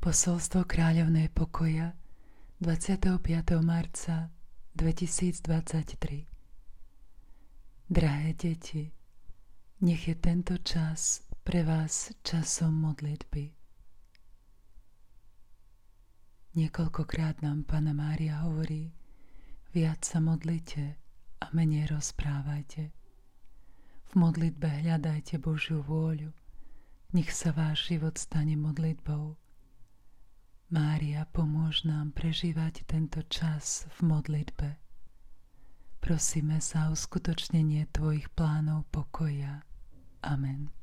Posolstvo kráľovnej pokoja 25. marca 2023. Drahé deti, nech je tento čas pre vás časom modlitby. Niekoľkokrát nám Panna Mária hovorí: viac sa modlite a menej rozprávajte. V modlitbe hľadajte Božiu vôľu, nech sa váš život stane modlitbou. Mária, pomôž nám prežívať tento čas v modlitbe. Prosíme sa o uskutočnenie tvojich plánov pokoja. Amen.